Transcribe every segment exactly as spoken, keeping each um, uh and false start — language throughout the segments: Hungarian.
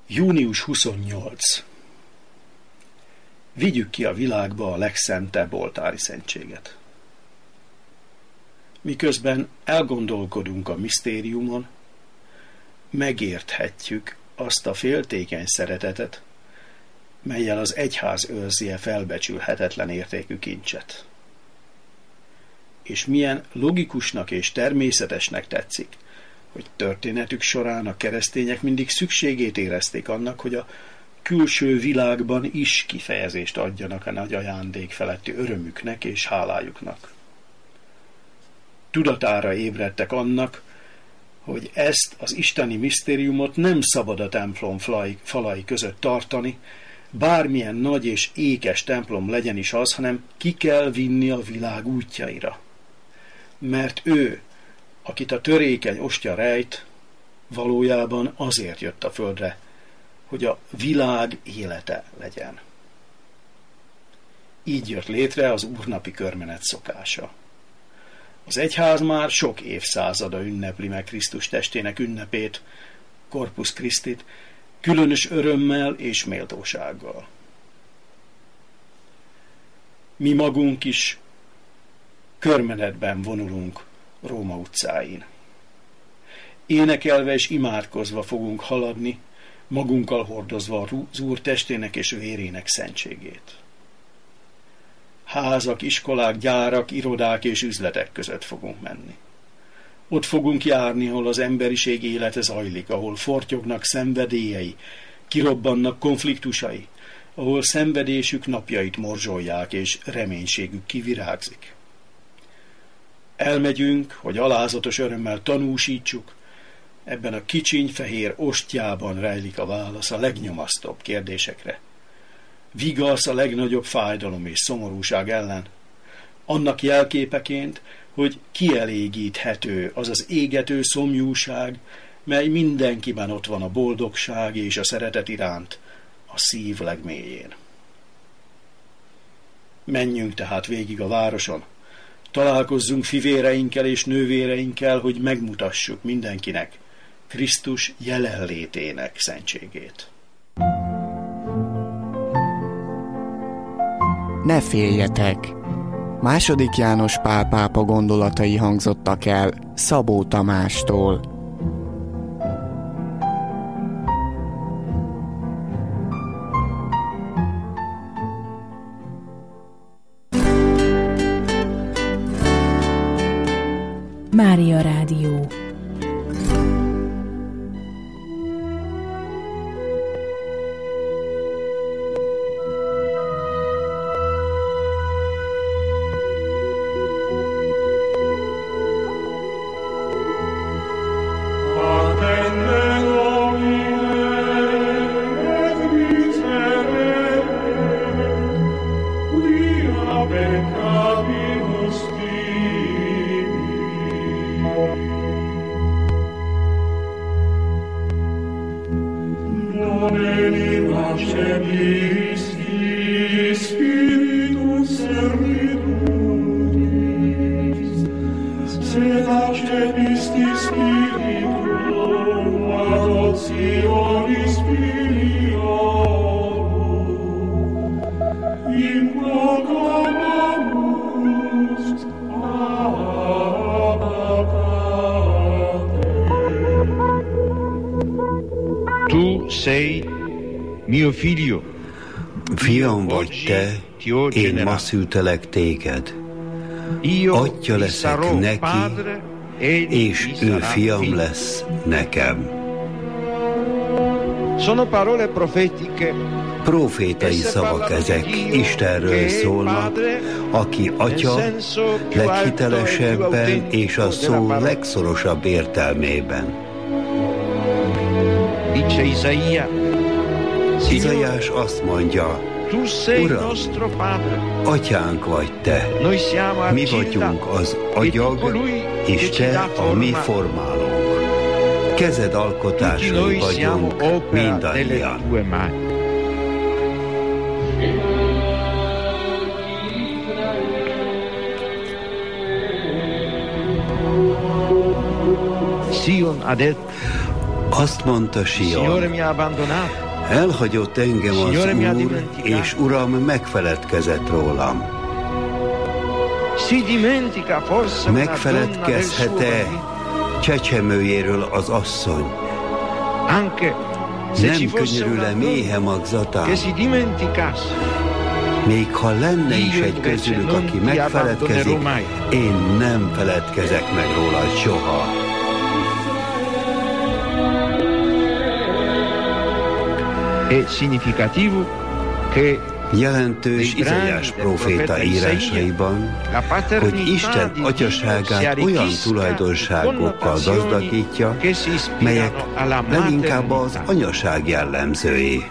június huszonnyolc. Vigyük ki a világba a legszentebb oltári szentséget. Miközben elgondolkodunk a misztériumon, megérthetjük azt a féltékeny szeretetet, mellyel az egyház őrzi a felbecsülhetetlen értékű kincset. És milyen logikusnak és természetesnek tetszik, hogy történetük során a keresztények mindig szükségét érezték annak, hogy a külső világban is kifejezést adjanak a nagy ajándék feletti örömüknek és hálájuknak. Tudatára ébredtek annak, hogy ezt az isteni misztériumot nem szabad a templom falai, falai között tartani, bármilyen nagy és ékes templom legyen is az, hanem ki kell vinni a világ útjaira. Mert ő, akit a törékeny ostya rejt, valójában azért jött a földre, hogy a világ élete legyen. Így jött létre az úrnapi körmenet szokása. Az egyház már sok évszázada ünnepli meg Krisztus testének ünnepét, Corpus Christit, különös örömmel és méltósággal. Mi magunk is körmenetben vonulunk Róma utcáin. Énekelve és imádkozva fogunk haladni, magunkkal hordozva az Úr testének és vérének szentségét. Házak, iskolák, gyárak, irodák és üzletek között fogunk menni. Ott fogunk járni, ahol az emberiség élete zajlik, ahol fortyognak szenvedélyei, kirobbannak konfliktusai, ahol szenvedésük napjait morzsolják és reménységük kivirágzik. Elmegyünk, hogy alázatos örömmel tanúsítsuk, ebben a kicsiny fehér ostjában rejlik a válasz a legnyomasztóbb kérdésekre. Vigasz a legnagyobb fájdalom és szomorúság ellen, annak jelképeként, hogy kielégíthető az az égető szomjúság, mely mindenkiben ott van a boldogság és a szeretet iránt, a szív legmélyén. Menjünk tehát végig a városon, találkozzunk fivéreinkkel és nővéreinkkel, hogy megmutassuk mindenkinek Krisztus jelenlétének szentségét. Ne féljetek! Második János Pál pápa gondolatai hangzottak el Szabó Tamástól. Mária Rádió. Tu sei mio figlio. Fiam vagy te, én ma szültelek téged. Atya leszek neki, és ő fiam lesz nekem. Sono parole profetiche. Profétai szavak ezek, Istenről szólnak, aki atya leghitelesebben és a szó legszorosabb értelmében. Izaiás azt mondja, Uram, atyánk vagy te, mi vagyunk az agyag, és te a mi formálónk. Kezed alkotásai vagyunk mindannyian. Azt mondta Sion, elhagyott engem az Úr, és Uram megfeledkezett rólam. Megfeledkezhet-e csecsemőjéről az asszony? Nem könyörül-e méhe magzatán? Még ha lenne is egy közülük, aki megfeledkezik, én nem feledkezek meg róla soha. Jelentős Izaiás próféta írásaiban, hogy Isten atyaságát olyan tulajdonságokkal gazdagítja, melyek leginkább az anyaság jellemzői.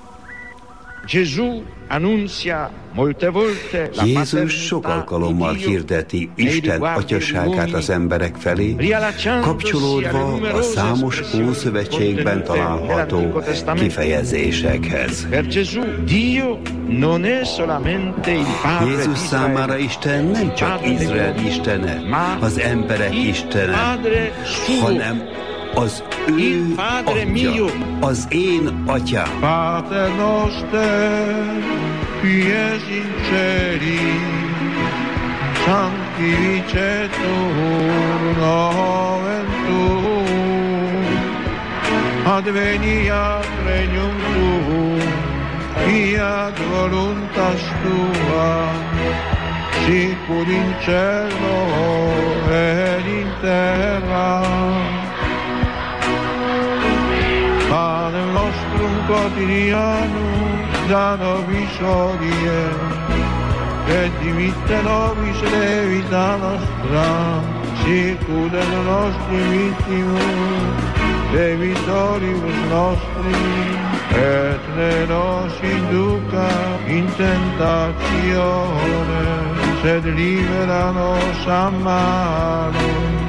Jézus sok alkalommal hirdeti Isten atyaságát az emberek felé, kapcsolódva a számos Ószövetségben található kifejezésekhez. Jézus számára Isten nem csak Izrael istene, az emberek istene, hanem az ő atya, az én atyám. Pater noster, qui es in celi, sanctificetur nomen tuum, adveniat regnum tuum, fiat voluntas tua, sicur in cielo et in terra. Panem nostrum quotidianum da nobis hodie, et dimitte nobis debita nostra, sicur et nostri vittimus debitoribus nostri, et ne nos induca in tentatione, sed libera nos a malo.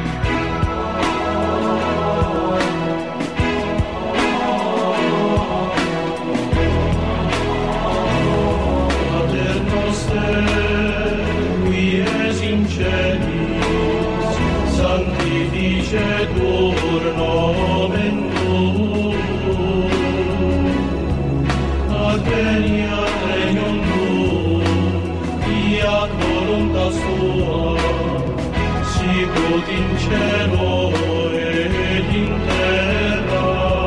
Sanctificetur nomen tuum, adveniat regnum tuum, fiat voluntas tua, sicut in cielo et in terra.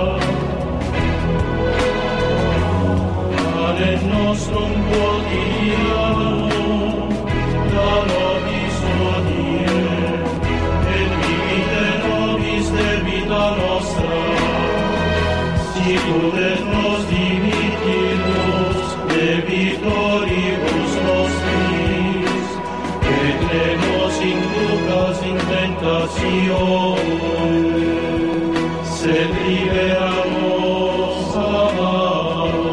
Panem nostrum quotidianum da nobis hodie, debita nostra, sicur et nos dimittimus debitoribus nostris, et ne nos inducas in tentatione, sed libera nos a malo.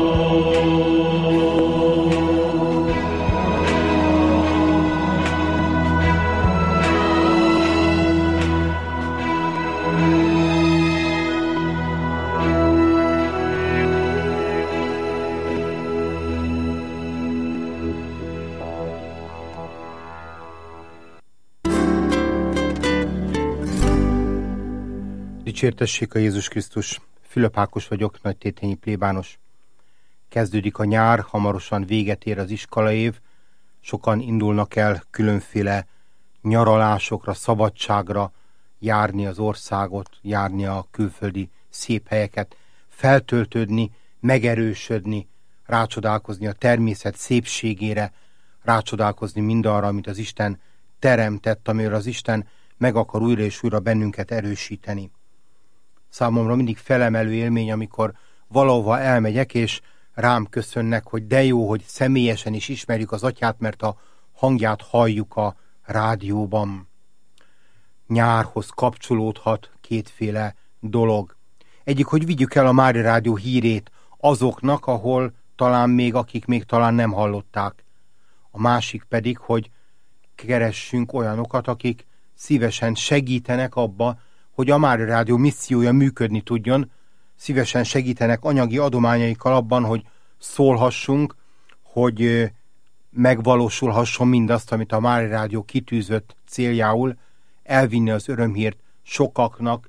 Dicsértessék a Jézus Krisztus! Fülöp Ákos vagyok, nagytétényi plébános. Kezdődik a nyár, hamarosan véget ér az iskolaév, sokan indulnak el különféle nyaralásokra, szabadságra, járni az országot, járni a külföldi szép helyeket, feltöltődni, megerősödni, rácsodálkozni a természet szépségére, rácsodálkozni mindarra, amit az Isten teremtett, amiről az Isten meg akar újra és újra bennünket erősíteni. Számomra mindig felemelő élmény, amikor valahova elmegyek, és rám köszönnek, hogy de jó, hogy személyesen is ismerjük az Atyát, mert a hangját halljuk a rádióban. Nyárhoz kapcsolódhat kétféle dolog. Egyik, hogy vigyük el a Mária Rádió hírét azoknak, ahol talán még, akik még talán nem hallották. A másik pedig, hogy keressünk olyanokat, akik szívesen segítenek abba, hogy a Mária Rádió missziója működni tudjon, szívesen segítenek anyagi adományaikkal abban, hogy szólhassunk, hogy megvalósulhasson mindazt, amit a Mária Rádió kitűzött céljául, elvinni az örömhírt sokaknak,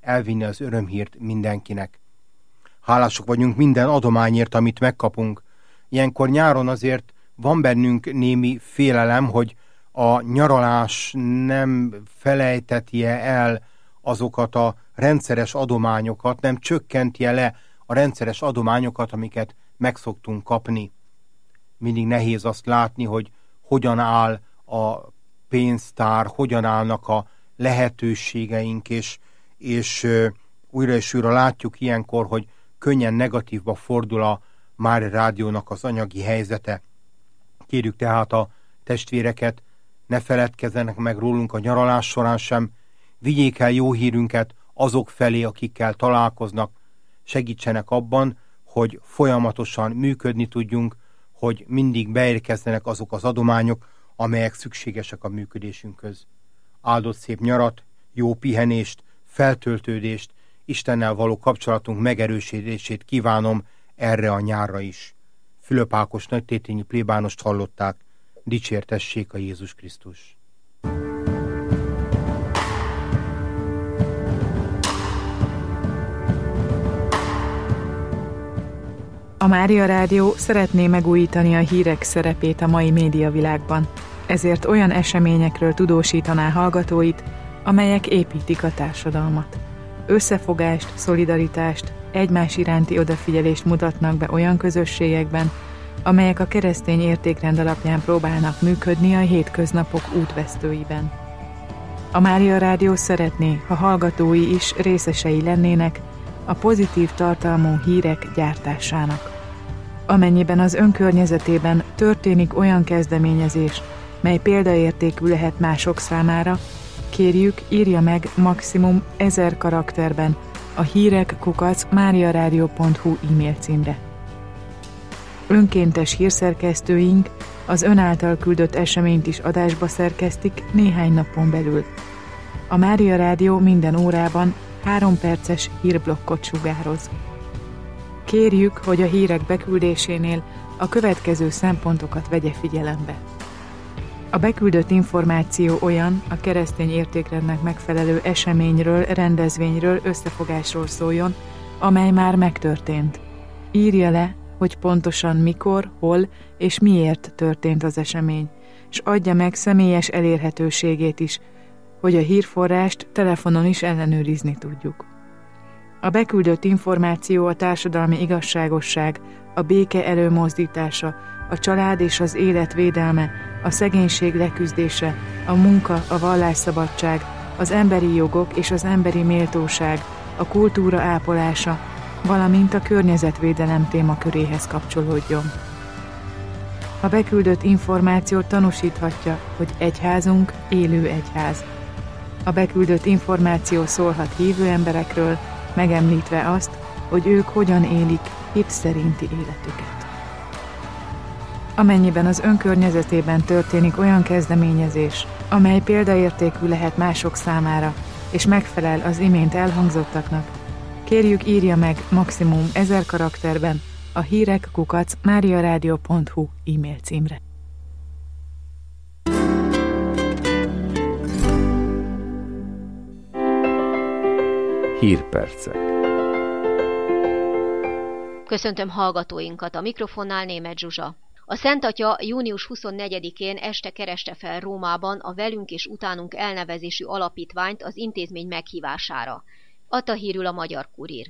elvinni az örömhírt mindenkinek. Hálások vagyunk minden adományért, amit megkapunk. Ilyenkor nyáron azért van bennünk némi félelem, hogy a nyaralás nem felejteti-e el azokat a rendszeres adományokat, nem csökkenti-e le a rendszeres adományokat, amiket meg szoktunk kapni. Mindig nehéz azt látni, hogy hogyan áll a pénztár, hogyan állnak a lehetőségeink, és, és újra és újra látjuk ilyenkor, hogy könnyen negatívba fordul a Mária Rádiónak az anyagi helyzete. Kérjük tehát a testvéreket, ne feledkezzenek meg rólunk a nyaralás során sem, vigyék el jó hírünket azok felé, akikkel találkoznak, segítsenek abban, hogy folyamatosan működni tudjunk, hogy mindig beérkezzenek azok az adományok, amelyek szükségesek a működésünkhöz. Áldott szép nyarat, jó pihenést, feltöltődést, Istennel való kapcsolatunk megerősítését kívánom erre a nyárra is. Fülöp Ákos nagytétényi plébánost hallották, dicsértessék a Jézus Krisztus. A Mária Rádió szeretné megújítani a hírek szerepét a mai médiavilágban, ezért olyan eseményekről tudósítaná hallgatóit, amelyek építik a társadalmat. Összefogást, szolidaritást, egymás iránti odafigyelést mutatnak be olyan közösségekben, amelyek a keresztény értékrend alapján próbálnak működni a hétköznapok útvesztőiben. A Mária Rádió szeretné, ha hallgatói is részesei lennének a pozitív tartalmú hírek gyártásának. Amennyiben az önkörnyezetében történik olyan kezdeményezés, mely példaértékű lehet mások számára, kérjük, írja meg maximum ezer karakterben a hírek kukac máriaradio pont hu e-mail címre. Önkéntes hírszerkesztőink az ön által küldött eseményt is adásba szerkesztik néhány napon belül. A Mária Rádió minden órában három perces hírblokkot sugároz. Kérjük, hogy a hírek beküldésénél a következő szempontokat vegye figyelembe. A beküldött információ olyan, a keresztény értékrendnek megfelelő eseményről, rendezvényről, összefogásról szóljon, amely már megtörtént. Írja le, hogy pontosan mikor, hol és miért történt az esemény, és adja meg személyes elérhetőségét is, hogy a hírforrást telefonon is ellenőrizni tudjuk. A beküldött információ a társadalmi igazságosság, a béke előmozdítása, a család és az élet védelme, a szegénység leküzdése, a munka, a vallásszabadság, az emberi jogok és az emberi méltóság, a kultúra ápolása, valamint a környezetvédelem témaköréhez kapcsolódjon. A beküldött információ tanúsíthatja, hogy egyházunk élő egyház. A beküldött információ szólhat hívő emberekről, megemlítve azt, hogy ők hogyan élik hit szerinti életüket. Amennyiben az önkörnyezetében történik olyan kezdeményezés, amely példaértékű lehet mások számára, és megfelel az imént elhangzottaknak, kérjük, írja meg maximum ezer karakterben a hírek kukac máriaradio pont hu e-mail címre. Hírpercek. Köszöntöm hallgatóinkat, a mikrofonnál Németh Zsuzsa. A Szent Atya június huszonnegyedikén este kereste fel Rómában a Velünk és Utánunk elnevezésű alapítványt az intézmény meghívására. Adta hírül a Magyar Kurír.